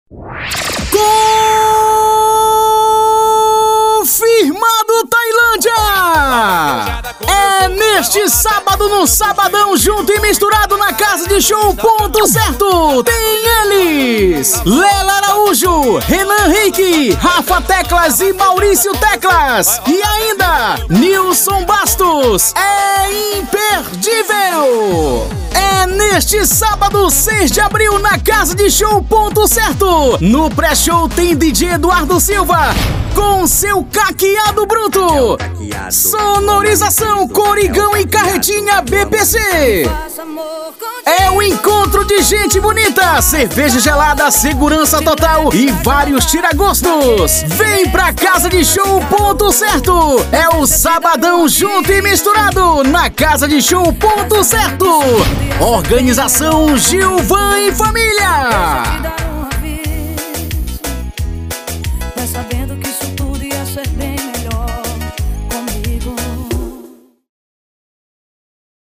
Confirmado, Tailândia! É neste sábado, no Sabadão, junto e misturado na Casa de Show Ponto Certo. Tem eles: Lela Araújo, Renan Henrique, Rafa Teclas e Maurício Teclas. E ainda, Nilson Bastos. É imperdível! É neste sábado, 6 de abril, na Casa de Show Ponto Certo. No pré-show tem DJ Eduardo Silva com seu caqueado bruto. Sonorização Corigão e Carretinha BPC. É o encontro de gente bonita, cerveja gelada, segurança total e vários tiragostos. Vem pra Casa de Show Ponto Certo. É o Sabadão junto e misturado na Casa de Show Ponto Certo. Organização Gilvan e Família.